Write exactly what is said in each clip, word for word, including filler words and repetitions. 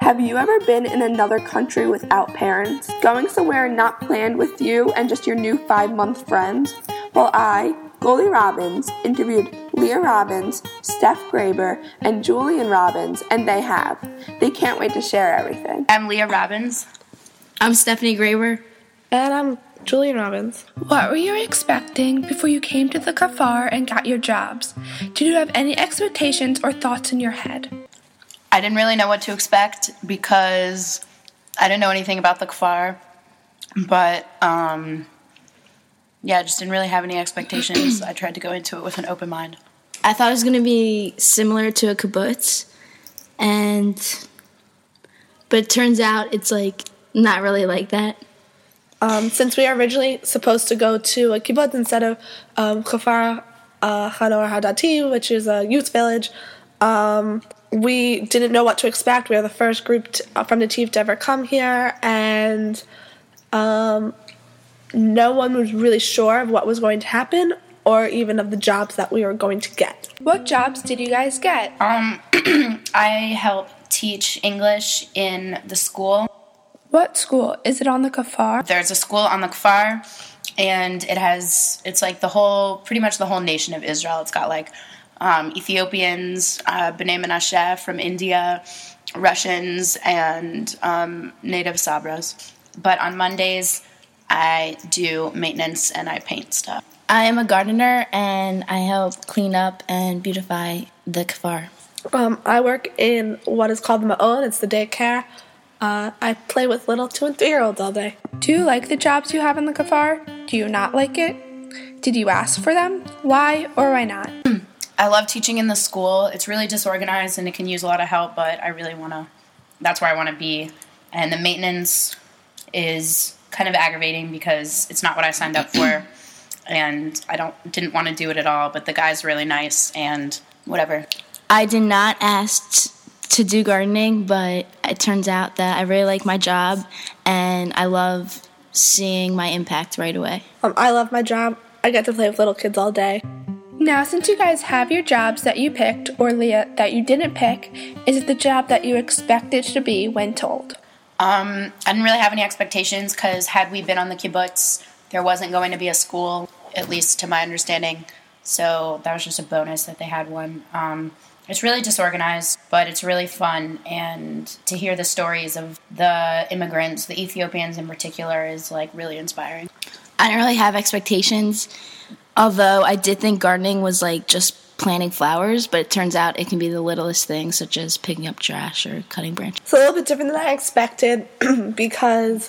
Have you ever been in another country without parents? Going somewhere not planned with you and just your new five-month friends? Well, I, Goldie Robbins, interviewed Leah Robbins, Steph Graber, and Julian Robbins, and they have. They can't wait to share everything. I'm Leah Robbins. I'm Stephanie Graber. And I'm Julian Robbins. What were you expecting before you came to the Kfar and got your jobs? Did you have any expectations or thoughts in your head? I didn't really know what to expect because I didn't know anything about the Kfar. But, um, yeah, I just didn't really have any expectations. I tried to go into it with an open mind. I thought it was going to be similar to a kibbutz, and but it turns out it's, like, not really like that. Um, since we were originally supposed to go to a kibbutz instead of um, Kfar uh, Hanor Hadati, which is a youth village, um, we didn't know what to expect. We were the first group to, uh, from Nativ to ever come here, and um, no one was really sure of what was going to happen or even of the jobs that we were going to get. What jobs did you guys get? Um, I help teach English in the school. What school? Is it on the Kfar? There's a school on the Kfar, and it has, it's like the whole, pretty much the whole nation of Israel. It's got like um, Ethiopians, uh, B'nai Menashe from India, Russians, and um, native Sabras. But on Mondays, I do maintenance and I paint stuff. I am a gardener, and I help clean up and beautify the Kfar. Um, I work in what is called the Ma'on. It's the daycare. Uh, I play with little two- and three-year-olds all day. Do you like the jobs you have in the Kfar? Do you not like it? Did you ask for them? Why or why not? I love teaching in the school. It's really disorganized and it can use a lot of help, but I really want to, that's where I want to be. And the maintenance is kind of aggravating because it's not what I signed up for, and I don't didn't want to do it at all, but the guy's really nice and whatever. I did not ask to do gardening, but it turns out that I really like my job, and I love seeing my impact right away. Um, I love my job. I get to play with little kids all day. Now, since you guys have your jobs that you picked, or Leah, that you didn't pick, is it the job that you expected to be when told? Um, I didn't really have any expectations because had we been on the kibbutz, there wasn't going to be a school, at least to my understanding. So that was just a bonus that they had one. Um, it's really disorganized, but it's really fun. And to hear the stories of the immigrants, the Ethiopians in particular, is like really inspiring. I didn't really have expectations, although I did think gardening was like just planting flowers, but it turns out it can be the littlest things, such as picking up trash or cutting branches. It's a little bit different than I expected because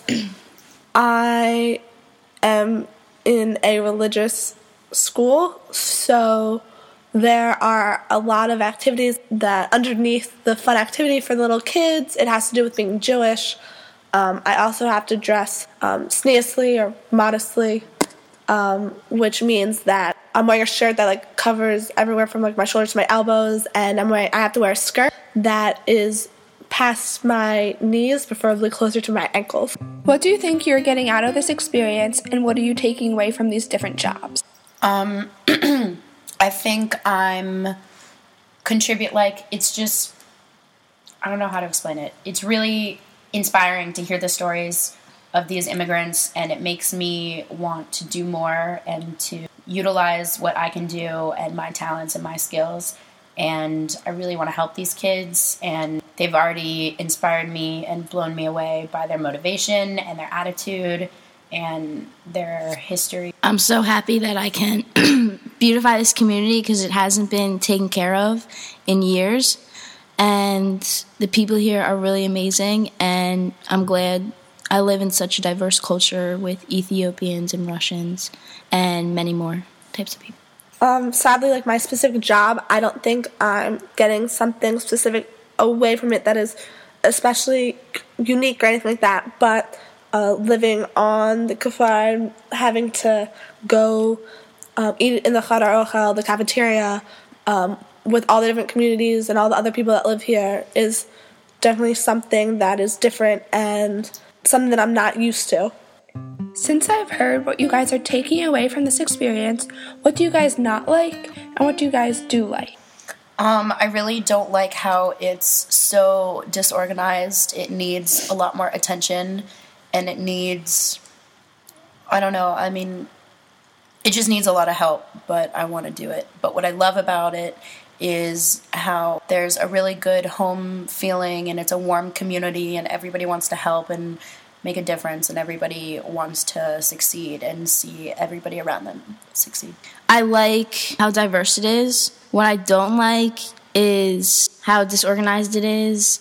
I am in a religious school, so there are a lot of activities that underneath the fun activity for the little kids, it has to do with being Jewish. Um, I also have to dress um, sneakily or modestly, um, which means that I'm wearing a shirt that like covers everywhere from like my shoulders to my elbows, and I'm wearing I have to wear a skirt that is past my knees, preferably closer to my ankles. What do you think you're getting out of this experience, and what are you taking away from these different jobs? Um, I think I'm contribute like it's just I don't know how to explain it. It's really inspiring to hear the stories of these immigrants, and it makes me want to do more and to utilize what I can do and my talents and my skills. And I really want to help these kids, and they've already inspired me and blown me away by their motivation and their attitude and their history. I'm so happy that I can beautify this community because it hasn't been taken care of in years. And the people here are really amazing, and I'm glad I live in such a diverse culture with Ethiopians and Russians and many more types of people. Um, sadly, like my specific job, I don't think I'm getting something specific away from it that is especially unique or anything like that, but uh, living on the Kfar, having to go um, eat in the Chadar Ochel, the cafeteria, um, with all the different communities and all the other people that live here is definitely something that is different and something that I'm not used to. Since I've heard what you guys are taking away from this experience, what do you guys not like and what do you guys do like? Um, I really don't like how it's so disorganized. It needs a lot more attention, and it needs, I don't know, I mean, it just needs a lot of help, but I want to do it. But what I love about it is how there's a really good home feeling, and it's a warm community, and everybody wants to help and make a difference, and everybody wants to succeed and see everybody around them succeed. I like how diverse it is. What I don't like is how disorganized it is,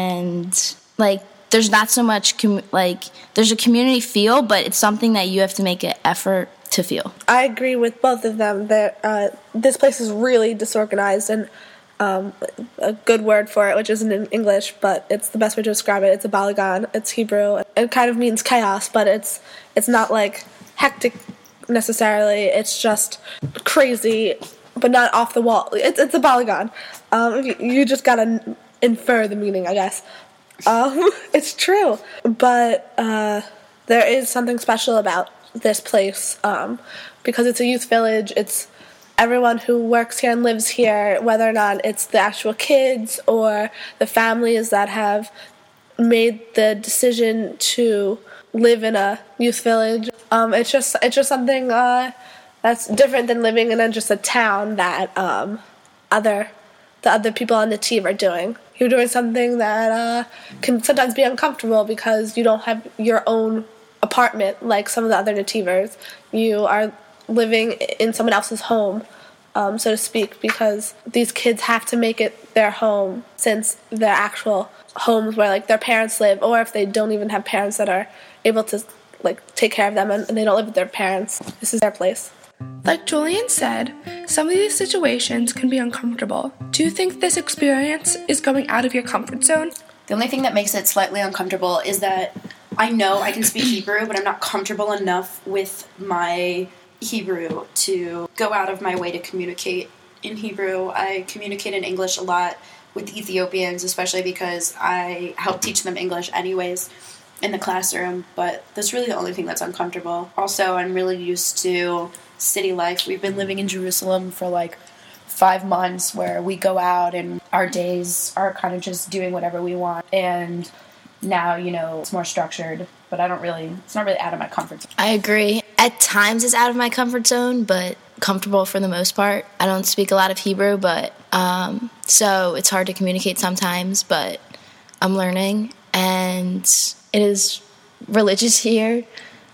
and like there's not so much com- like there's a community feel, but it's something that you have to make an effort to feel. I agree with both of them that uh, this place is really disorganized, and um, a good word for it, which isn't in English, but it's the best way to describe it. It's a balagan. It's Hebrew. It kind of means chaos, but it's it's not like hectic necessarily. It's just crazy, but not off the wall. It's it's a balagan. Um, you, you just gotta infer the meaning, I guess. Um, it's true, but uh, there is something special about this place um, because it's a youth village. It's everyone who works here and lives here, whether or not it's the actual kids or the families that have made the decision to live in a youth village. Um, it's just it's just something uh, that's different than living in a, just a town that um, other the other people on the team are doing. You're doing something that uh, can sometimes be uncomfortable because you don't have your own apartment like some of the other nativers. You are living in someone else's home, um, so to speak, because these kids have to make it their home since their actual homes where like their parents live, or if they don't even have parents that are able to like take care of them and, and they don't live with their parents, this is their place. Like Julian said, some of these situations can be uncomfortable. Do you think this experience is going out of your comfort zone? The only thing that makes it slightly uncomfortable is that I know I can speak Hebrew, but I'm not comfortable enough with my Hebrew to go out of my way to communicate in Hebrew. I communicate in English a lot with Ethiopians, especially because I help teach them English anyways in the classroom, but that's really the only thing that's uncomfortable. Also, I'm really used to city life. We've been living in Jerusalem for like five months where we go out and our days are kind of just doing whatever we want, and now, you know, it's more structured, but I don't really, it's not really out of my comfort zone. I agree. At times it's out of my comfort zone, but comfortable for the most part. I don't speak a lot of Hebrew, but um, so it's hard to communicate sometimes, but I'm learning, and it is religious here,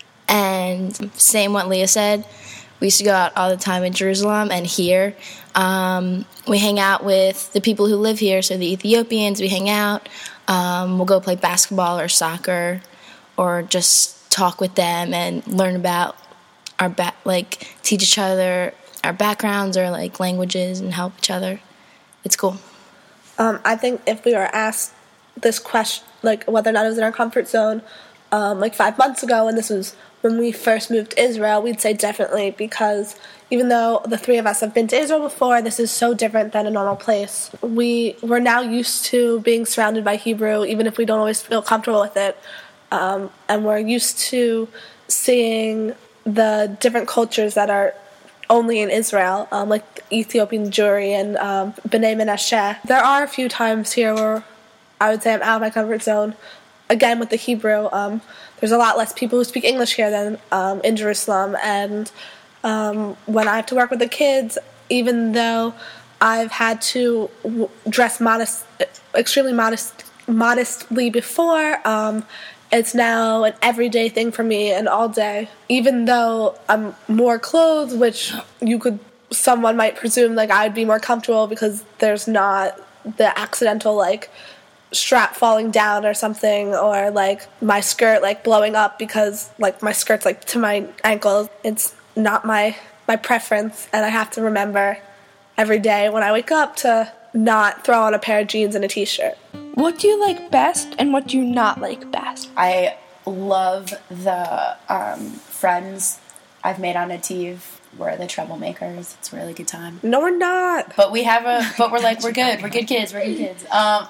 and same what Leah said, we used to go out all the time in Jerusalem, and here um, we hang out with the people who live here, so the Ethiopians, we hang out. Um, we'll go play basketball or soccer, or just talk with them and learn about our ba- like teach each other our backgrounds or like languages and help each other. It's cool. Um, I think if we were asked this question, like whether or not it was in our comfort zone, um, like five months ago, and this was when we first moved to Israel, we'd say definitely, because even though the three of us have been to Israel before, this is so different than a normal place. We, we're now used to being surrounded by Hebrew, even if we don't always feel comfortable with it. Um, and we're used to seeing the different cultures that are only in Israel, um, like Ethiopian Jewry and um, B'nai Menashe. There are a few times here where I would say I'm out of my comfort zone. Again, with the Hebrew, um, there's a lot less people who speak English here than um, in Jerusalem. And um, when I have to work with the kids, even though I've had to w- dress modest, extremely modest, modestly before, um, it's now an everyday thing for me and all day. Even though I'm more clothes, which you could, someone might presume like I'd be more comfortable because there's not the accidental like strap falling down or something, or like my skirt like blowing up because like my skirt's like to my ankles. It's not my my preference, and I have to remember every day when I wake up to not throw on a pair of jeans and a t-shirt. What do you like best and what do you not like best? I love the um, friends I've made on Nativ. We're the troublemakers. It's a really good time. No, we're not. But we have a, but we're like, we're good. We're good kids. We're good kids. Um,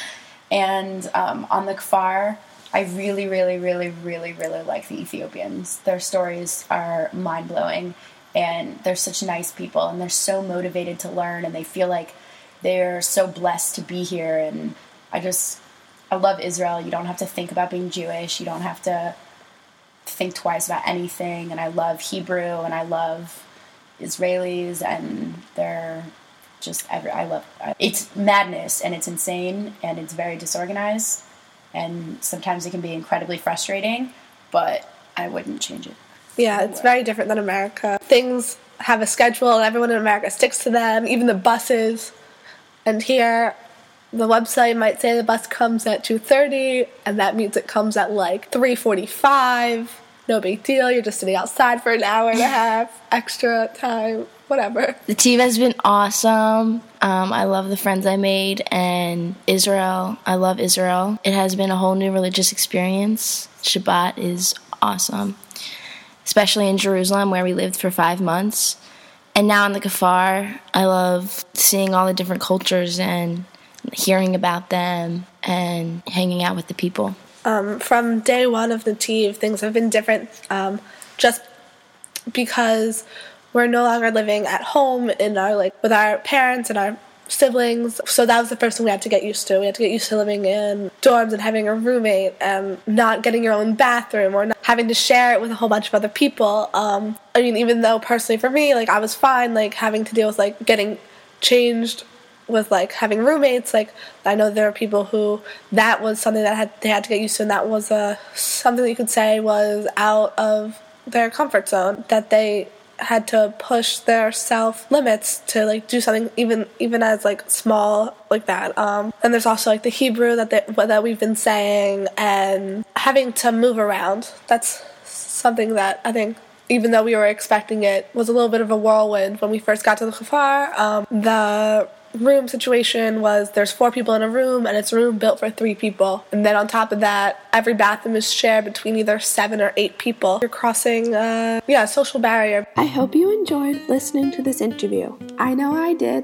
and um, on the Kfar, I really, really, really, really, really like the Ethiopians. Their stories are mind-blowing, and they're such nice people, and they're so motivated to learn, and they feel like they're so blessed to be here. And I just, I love Israel. You don't have to think about being Jewish. You don't have to think twice about anything. And I love Hebrew, and I love Israelis, and they're just every, I love, it's madness, and it's insane, and it's very disorganized, and sometimes it can be incredibly frustrating, but I wouldn't change it. Yeah, it's very different than America. Things have a schedule, and everyone in America sticks to them, even the buses. And here, the website might say the bus comes at two thirty, and that means it comes at like three forty-five. No big deal. You're just sitting outside for an hour and a half, extra time, whatever. The team has been awesome. Um, I love the friends I made, and Israel. I love Israel. It has been a whole new religious experience. Shabbat is awesome, especially in Jerusalem, where we lived for five months. And now in the Kfar, I love seeing all the different cultures and hearing about them and hanging out with the people. Um, from day one of Nativ, things have been different um, just because we're no longer living at home in our like with our parents and our siblings. So that was the first thing we had to get used to. We had to get used to living in dorms and having a roommate and not getting your own bathroom or not having to share it with a whole bunch of other people. Um, I mean, even though personally for me, like I was fine, like having to deal with like getting changed with like having roommates. Like I know there are people who that was something that had they had to get used to, and that was uh, something that you could say was out of their comfort zone, that they had to push their self limits to like do something even even as like small like that. Um, and there's also like the Hebrew that they, that we've been saying, and having to move around. That's something that I think, even though we were expecting it, was a little bit of a whirlwind when we first got to the Kfar. Um, the room situation was there's four people in a room, and it's a room built for three people, and then on top of that every bathroom is shared between either seven or eight people. You're crossing uh yeah a social barrier. I hope you enjoyed listening to this interview. I know I did.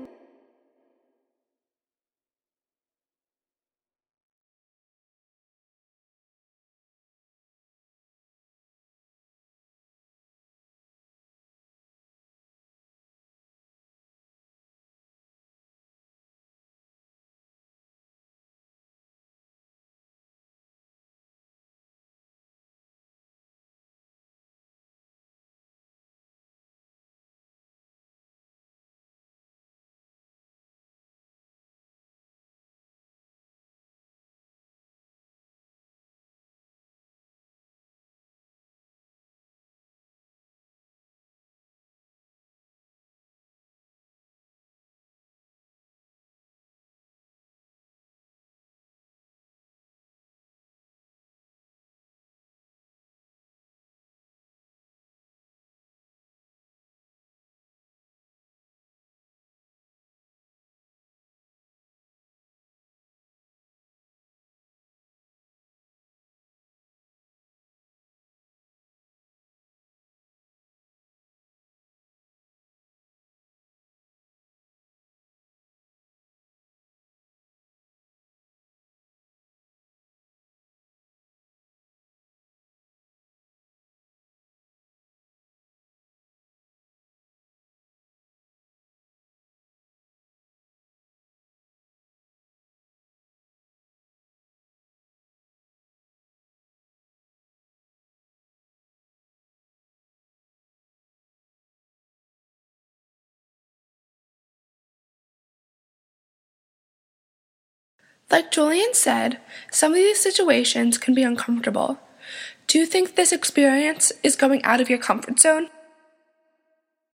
Like Julian said, some of these situations can be uncomfortable. Do you think this experience is going out of your comfort zone?